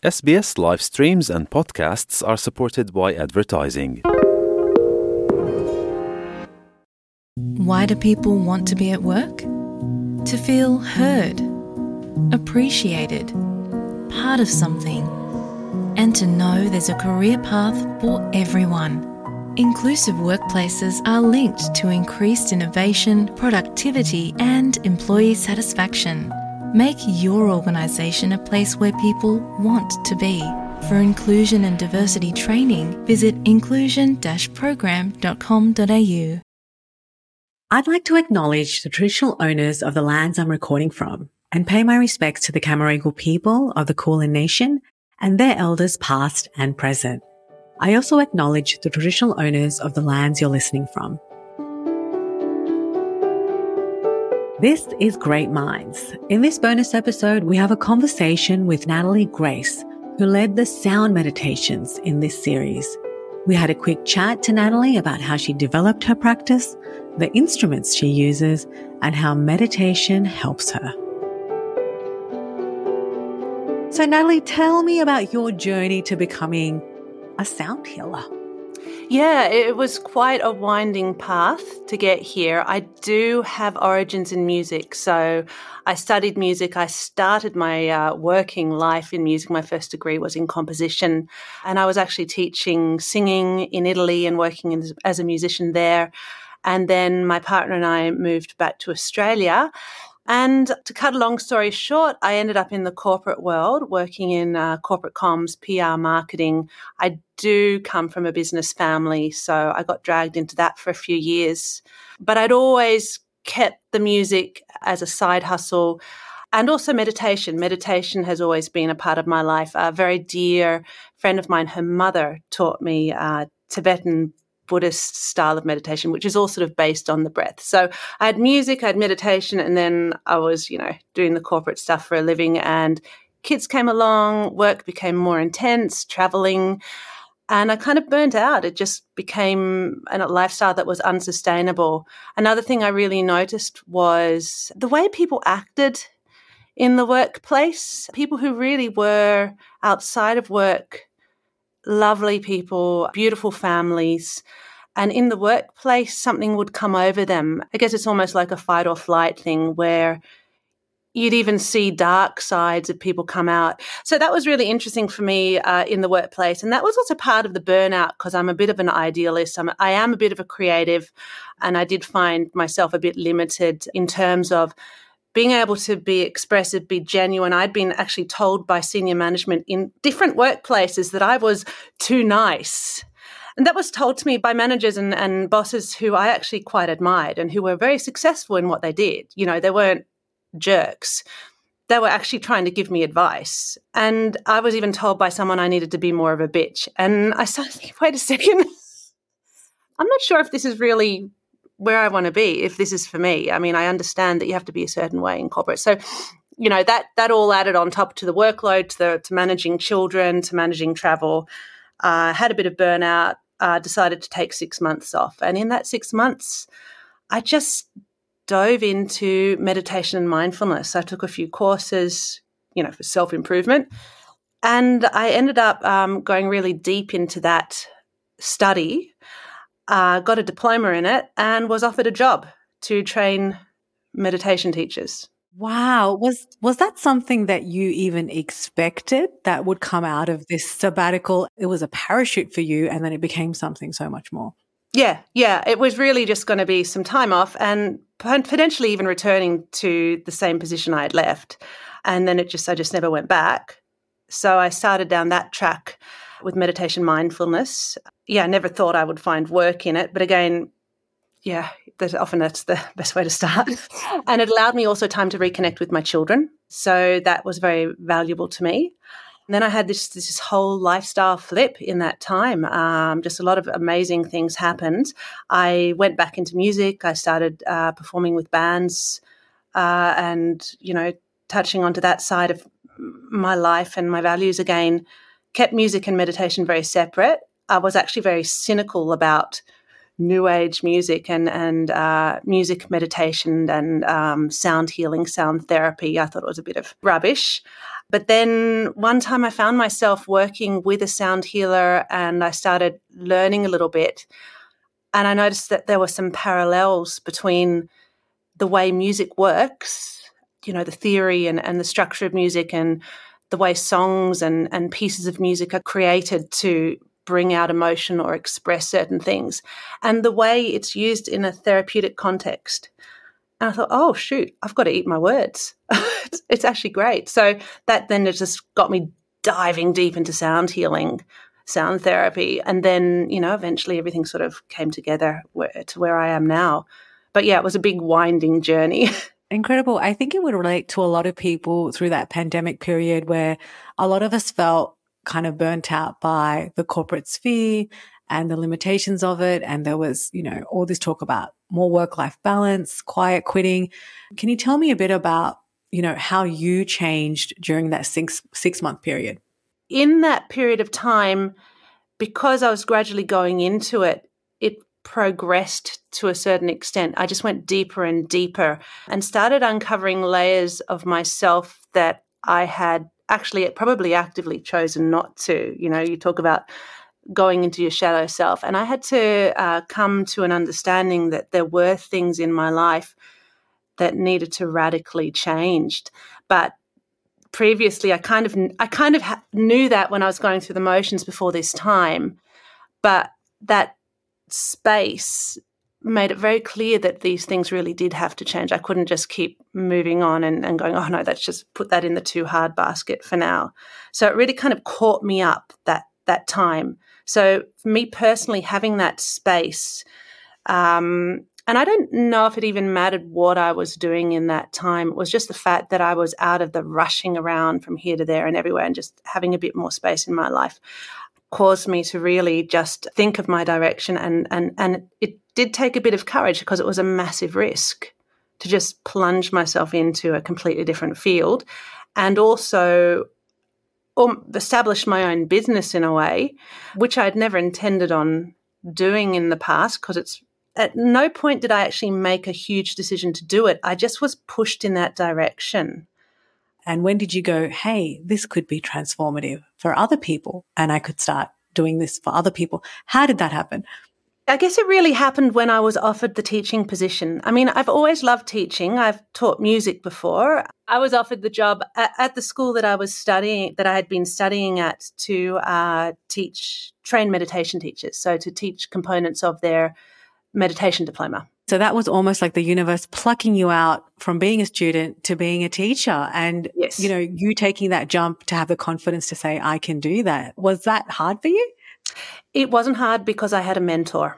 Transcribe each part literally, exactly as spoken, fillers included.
S B S live streams and podcasts are supported by advertising. Why do people want to be at work? To feel heard, appreciated, part of something, and to know there's a career path for everyone. Inclusive workplaces are linked to increased innovation, productivity, and employee satisfaction. Make your organisation a place where people want to be. For inclusion and diversity training, visit inclusion dash program dot com dot a u. I'd like to acknowledge the traditional owners of the lands I'm recording from and pay my respects to the Camaragal people of the Kulin Nation and their elders past and present. I also acknowledge the traditional owners of the lands you're listening from. This is Great Minds. In this bonus episode, we have a conversation with Natalie Grace, who led the sound meditations in this series. We had a quick chat to Natalie about how she developed her practice, the instruments she uses, and how meditation helps her. So Natalie, tell me about your journey to becoming a sound healer. Yeah, it was quite a winding path to get here. I do have origins in music. So I studied music. I started my uh, working life in music. My first degree was in composition. And I was actually teaching singing in Italy and working in, as a musician there. And then my partner and I moved back to Australia. And to cut a long story short, I ended up in the corporate world, working in uh, corporate comms, P R, marketing. I do come from a business family, so I got dragged into that for a few years. But I'd always kept the music as a side hustle, and also meditation. Meditation has always been a part of my life. A very dear friend of mine, her mother, taught me uh, Tibetan Buddhist style of meditation, which is all sort of based on the breath. So I had music, I had meditation, and then I was, you know, doing the corporate stuff for a living, and kids came along, work became more intense, traveling, and I kind of burnt out. It just became a lifestyle that was unsustainable. Another thing I really noticed was the way people acted in the workplace. People who really were outside of work, lovely people, beautiful families. And in the workplace, something would come over them. I guess it's almost like a fight or flight thing where you'd even see dark sides of people come out. So that was really interesting for me uh, in the workplace. And that was also part of the burnout because I'm a bit of an idealist. I'm, I am a bit of a creative. And I did find myself a bit limited in terms of being able to be expressive, be genuine. I'd been actually told by senior management in different workplaces that I was too nice. And that was told to me by managers and, and bosses who I actually quite admired and who were very successful in what they did. You know, they weren't jerks. They were actually trying to give me advice. And I was even told by someone I needed to be more of a bitch. And I started thinking, wait a second, I'm not sure if this is really where I want to be, if this is for me. I mean, I understand that you have to be a certain way in corporate. So, you know, that that all added on top to the workload, to, the, to managing children, to managing travel. I uh, had a bit of burnout, uh, decided to take six months off. And in that six months, I just dove into meditation and mindfulness. I took a few courses, you know, for self-improvement. And I ended up um, going really deep into that study. Uh, got a diploma in it and was offered a job to train meditation teachers. Wow. Was was that something that you even expected that would come out of this sabbatical? It was a parachute for you and then it became something so much more. Yeah, yeah. It was really just going to be some time off and potentially even returning to the same position I had left. And then it just, I just never went back. So I started down that track with meditation mindfulness. Yeah, I never thought I would find work in it. But again, yeah, that often that's the best way to start. And it allowed me also time to reconnect with my children. So that was very valuable to me. And then I had this this whole lifestyle flip in that time. Um, just a lot of amazing things happened. I went back into music. I started uh, performing with bands uh, and, you know, touching onto that side of my life and my values again. Kept music and meditation very separate. I was actually very cynical about New Age music and and uh, music meditation and um, sound healing, sound therapy. I thought it was a bit of rubbish. But then one time I found myself working with a sound healer and I started learning a little bit. And I noticed that there were some parallels between the way music works, you know, the theory and, and the structure of music and the way songs and, and pieces of music are created to bring out emotion or express certain things, and the way it's used in a therapeutic context. And I thought, oh, shoot, I've got to eat my words. it's, it's actually great. So that then just got me diving deep into sound healing, sound therapy. And then, you know, eventually everything sort of came together where, to where I am now. But yeah, it was a big winding journey. Incredible. I think it would relate to a lot of people through that pandemic period where a lot of us felt kind of burnt out by the corporate sphere and the limitations of it. And there was, you know, all this talk about more work-life balance, quiet quitting. Can you tell me a bit about, you know, how you changed during that six, six-month period? In that period of time, because I was gradually going into it, it progressed to a certain extent. I just went deeper and deeper and started uncovering layers of myself that I had actually probably actively chosen not to. You know, you talk about going into your shadow self. And I had to uh, come to an understanding that there were things in my life that needed to radically change. But previously, I kind of I kind of ha- knew that when I was going through the motions before this time. But that space made it very clear that these things really did have to change. I couldn't just keep moving on and, and going, oh, no, let's just put that in the too hard basket for now. So it really kind of caught me up that that time. So for me personally, having that space, um, and I don't know if it even mattered what I was doing in that time. It was just the fact that I was out of the rushing around from here to there and everywhere and just having a bit more space in my life caused me to really just think of my direction. And, and, and it did take a bit of courage because it was a massive risk to just plunge myself into a completely different field and also um, establish my own business in a way, which I'd never intended on doing in the past because it's at no point did I actually make a huge decision to do it. I just was pushed in that direction. And when did you go, hey, this could be transformative for other people and I could start doing this for other people? How did that happen? I guess it really happened when I was offered the teaching position. I mean, I've always loved teaching. I've taught music before. I was offered the job at, at the school that I was studying, that I had been studying at to uh, teach, train meditation teachers, so to teach components of their meditation diploma. So that was almost like the universe plucking you out from being a student to being a teacher. And, yes. you know, you taking that jump to have the confidence to say, I can do that. Was that hard for you? It wasn't hard because I had a mentor.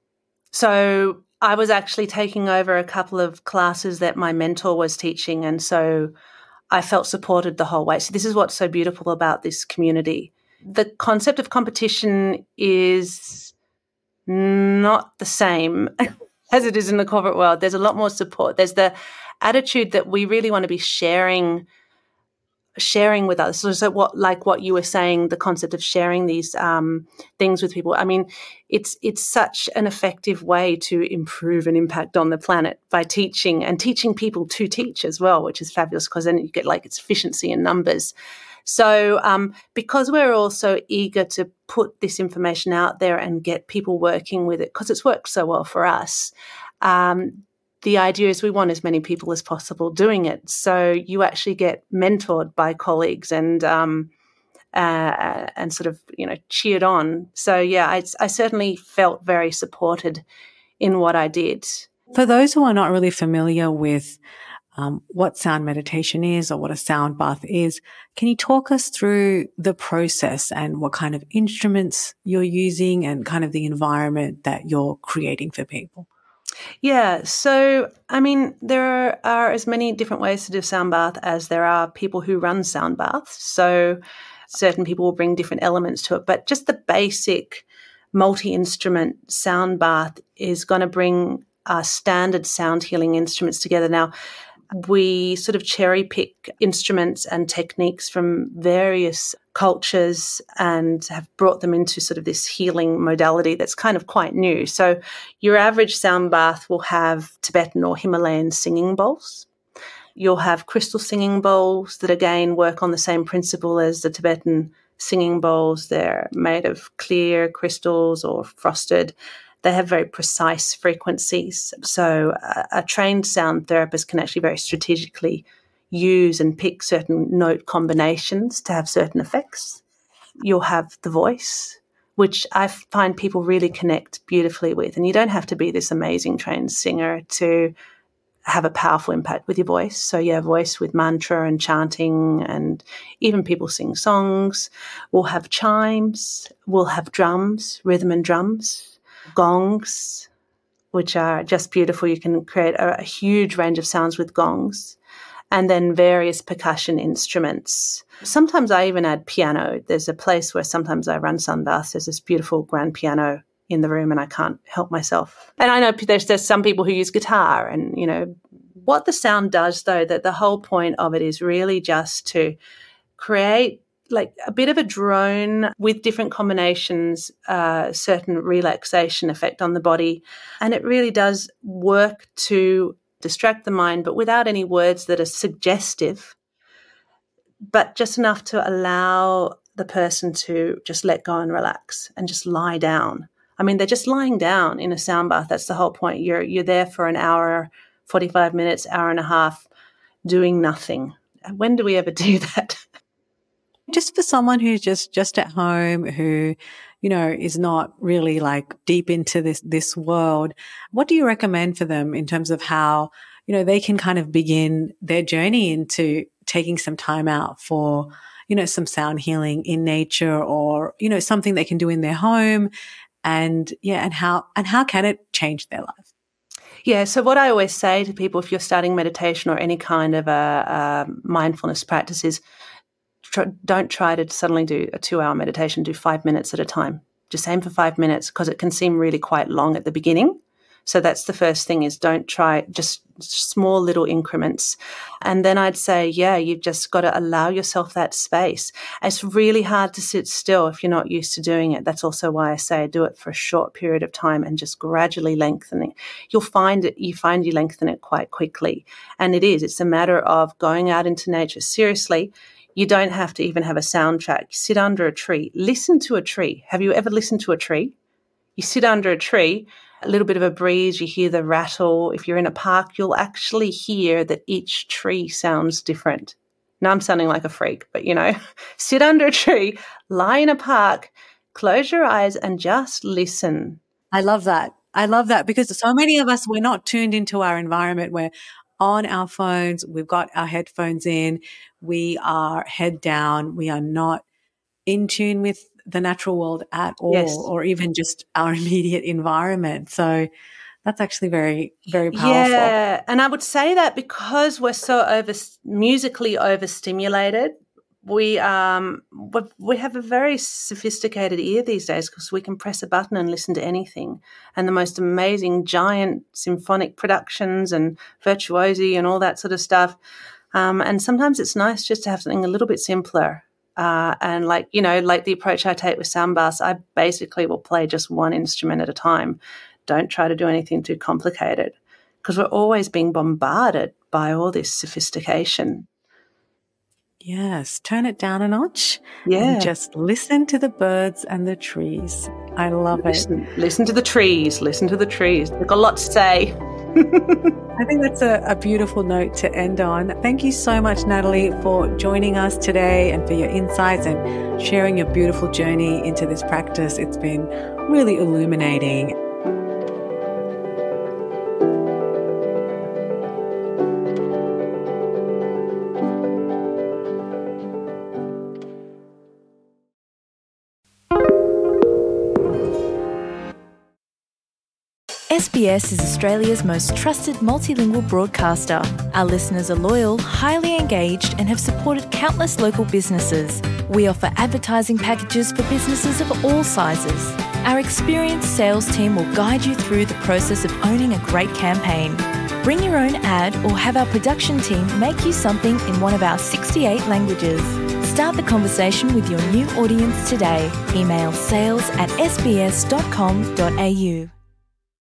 So I was actually taking over a couple of classes that my mentor was teaching. And so I felt supported the whole way. So this is what's so beautiful about this community. The concept of competition is not the same as it is in the corporate world. There's a lot more support. There's the attitude that we really want to be sharing sharing with others. So, so what, like what you were saying, the concept of sharing these um, things with people. I mean, it's it's such an effective way to improve an impact on the planet by teaching and teaching people to teach as well, which is fabulous because then you get like its efficiency in numbers. So um, because we're all so eager to put this information out there and get people working with it, because it's worked so well for us, um, the idea is we want as many people as possible doing it. So you actually get mentored by colleagues and um, uh, and sort of, you know, cheered on. So, yeah, I, I certainly felt very supported in what I did. For those who are not really familiar with Um, what sound meditation is or what a sound bath is, can you talk us through the process and what kind of instruments you're using and kind of the environment that you're creating for people? Yeah, so, I mean, there are as many different ways to do sound bath as there are people who run sound baths. So certain people will bring different elements to it, but just the basic multi-instrument sound bath is going to bring uh, standard sound healing instruments together. Now, we sort of cherry pick instruments and techniques from various cultures and have brought them into sort of this healing modality that's kind of quite new. So your average sound bath will have Tibetan or Himalayan singing bowls. You'll have crystal singing bowls that again work on the same principle as the Tibetan singing bowls. They're made of clear crystals or frosted. They have very precise frequencies. So a, a trained sound therapist can actually very strategically use and pick certain note combinations to have certain effects. You'll have the voice, which I find people really connect beautifully with. And you don't have to be this amazing trained singer to have a powerful impact with your voice. So yeah, voice with mantra and chanting, and even people sing songs. We'll have chimes, we'll have drums, rhythm and drums, gongs, which are just beautiful. You can create a, a huge range of sounds with gongs, and then various percussion instruments. Sometimes I even add piano. There's a place where sometimes I run sunbaths. There's this beautiful grand piano in the room and I can't help myself. And I know there's, there's some people who use guitar, and, you know, what the sound does though, that the whole point of it is really just to create like a bit of a drone with different combinations, uh, certain relaxation effect on the body. And it really does work to distract the mind, but without any words that are suggestive, but just enough to allow the person to just let go and relax and just lie down. I mean, they're just lying down in a sound bath. That's the whole point. You're you're there for an hour, forty-five minutes, hour and a half, doing nothing. When do we ever do that? Just for someone who's just, just at home, who, you know, is not really like deep into this, this world, what do you recommend for them in terms of how, you know, they can kind of begin their journey into taking some time out for, you know, some sound healing in nature, or, you know, something they can do in their home? And yeah, and how, and how can it change their life? Yeah. So what I always say to people, if you're starting meditation or any kind of a, a mindfulness practice, is tr- don't try to suddenly do a two hour meditation, do five minutes at a time. Just aim for five minutes because it can seem really quite long at the beginning. So that's the first thing, is don't try, just small little increments. And then I'd say, yeah, you've just got to allow yourself that space. It's really hard to sit still if you're not used to doing it. That's also why I say do it for a short period of time and just gradually lengthen it. You'll find it, you find you lengthen it quite quickly. And it is, it's a matter of going out into nature. Seriously, you don't have to even have a soundtrack. Sit under a tree, listen to a tree. Have you ever listened to a tree? You sit under a tree, a little bit of a breeze, you hear the rattle. If you're in a park, you'll actually hear that each tree sounds different. Now I'm sounding like a freak, but, you know, sit under a tree, lie in a park, close your eyes and just listen. I love that. I love that because so many of us, we're not tuned into our environment. We're on our phones. We've got our headphones in. We are head down. We are not in tune with the natural world at all, yes, or even just our immediate environment. So that's actually very, very powerful. Yeah, and I would say that because we're so over musically overstimulated, we um we have a very sophisticated ear these days because we can press a button and listen to anything, and the most amazing giant symphonic productions and virtuosi and all that sort of stuff. Um, and sometimes it's nice just to have something a little bit simpler. Uh, and like, you know, like the approach I take with sound baths, I basically will play just one instrument at a time. Don't try to do anything too complicated because we're always being bombarded by all this sophistication. Yes, turn it down a notch. Yeah. And just listen to the birds and the trees. I love listen, it. Listen to the trees. Listen to the trees. They've got a lot to say. I think that's a, a beautiful note to end on. Thank you so much, Natalie, for joining us today and for your insights and sharing your beautiful journey into this practice. It's been really illuminating. S B S is Australia's most trusted multilingual broadcaster. Our listeners are loyal, highly engaged, and have supported countless local businesses. We offer advertising packages for businesses of all sizes. Our experienced sales team will guide you through the process of owning a great campaign. Bring your own ad or have our production team make you something in one of our sixty-eight languages. Start the conversation with your new audience today. Email sales at s b s dot com dot a u.